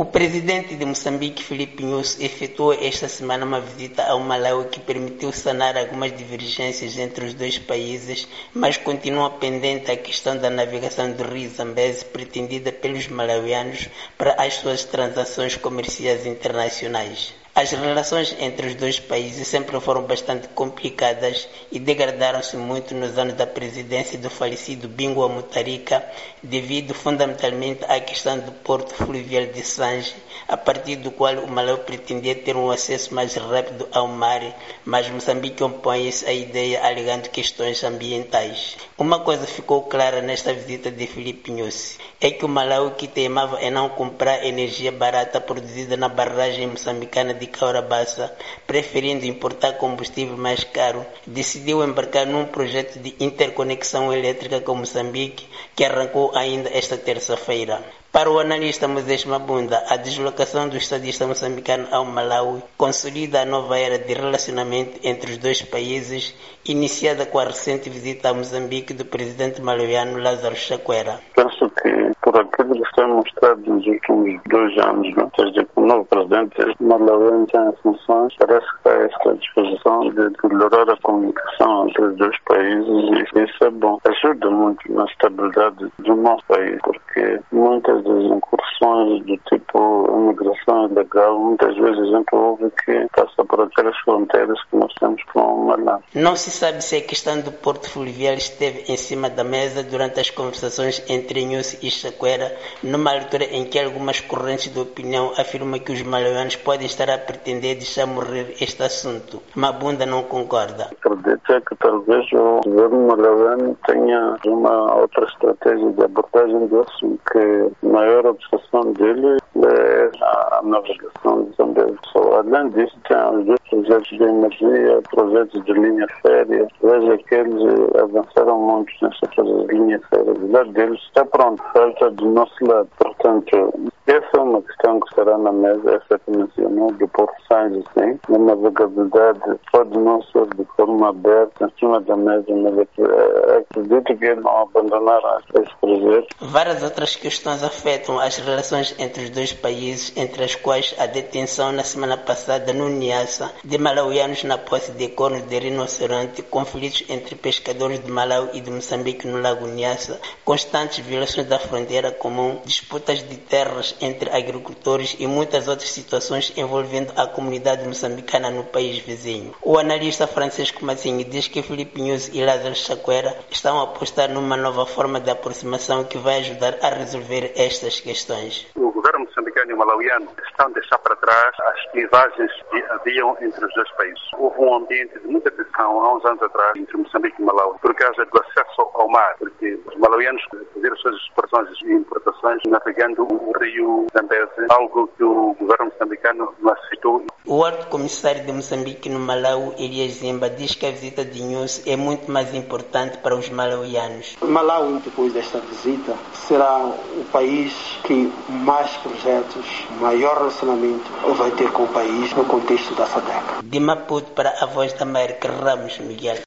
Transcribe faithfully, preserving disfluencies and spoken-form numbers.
O presidente de Moçambique, Filipe Nyusi, efetuou esta semana uma visita ao Malawi que permitiu sanar algumas divergências entre os dois países, mas continua pendente a questão da navegação do rio Zambeze pretendida pelos malauianos para as suas transações comerciais internacionais. As relações entre os dois países sempre foram bastante complicadas e degradaram-se muito nos anos da presidência do falecido Bingu wa Mutharika, devido fundamentalmente à questão do porto fluvial de Sanje, a partir do qual o Malawi pretendia ter um acesso mais rápido ao mar, mas Moçambique opõe-se à ideia alegando questões ambientais. Uma coisa ficou clara nesta visita de Filipe Nyusi, é que o Malawi, que teimava em não comprar energia barata produzida na barragem moçambicana de Caurabassa, preferindo importar combustível mais caro, decidiu embarcar num projeto de interconexão elétrica com Moçambique, que arrancou ainda esta terça-feira. Para o analista Moisés Mabunda, a deslocação do estadista moçambicano ao Malawi consolida a nova era de relacionamento entre os dois países, iniciada com a recente visita a Moçambique do presidente malauiano Lázaro Chakwera. Penso que, por aquilo que foi mostrado nos últimos dois anos, não? Desde que o novo presidente malauiano tem as funções, parece que há esta disposição de melhorar a comunicação entre os dois países, e isso é bom. Ajuda muito na estabilidade do nosso país, porque muitas das incursões do tipo imigração ilegal, muitas vezes a gente ouve que passa por aquelas fronteiras que nós temos com o Malawi. Não se sabe se a questão do porto fluvial esteve em cima da mesa durante as conversações entre Nyusi e Chakwera, numa altura em que algumas correntes de opinião afirmam que os malauianos podem estar a pretender deixar morrer este assunto. Mabunda não concorda. Acredito que talvez o governo malauiano tenha uma outra estratégia de abordagem do assunto, que a maior obsessão dele é a navegação de Zambeze. Além disso, tem os dois projetos de energia, projetos de linha férrea. Veja que eles avançaram muito nessa coisa de linha férrea. O lado deles está pronto, falta do nosso lado. Portanto, essa é uma questão que estará na mesa, essa que mencionou, do Porto Sanje, sim. A navegabilidade pode não ser de forma aberta, em cima da mesa, mas acredito que eles não abandonaram esse projeto. Várias outras questões afetam as relações entre os dois países, entre as quais a detenção na semana passada no Niassa de malauianos na posse de cornos de rinoceronte, conflitos entre pescadores de Malawi e de Moçambique no lago Niassa, constantes violações da fronteira comum, disputas de terras entre agricultores e muitas outras situações envolvendo a comunidade moçambicana no país vizinho. O analista Francisco Massinho diz que Filipe Nyusi e Lázaro Chakwera estão a apostar numa nova forma de aproximação que vai ajudar a resolver estas questões. O governo moçambicano e o malauiano estão a deixar para trás as clivagens que haviam entre os dois países. Houve um ambiente de muita tensão há uns anos atrás entre Moçambique e Malawi por causa do acesso ao mar, porque os malauianos faziam as suas exportações e importações navegando o rio Zambeze, algo que o governo moçambicano não aceitou. O alto comissário de Moçambique no Malawi, Elias Zimba, diz que a visita de Nyusi é muito mais importante para os malauianos. Malawi, depois desta visita, será o país que mais projetos, maior relacionamento vai ter com o país no contexto da SADC. De Maputo para a Voz da América, Ramos Miguel.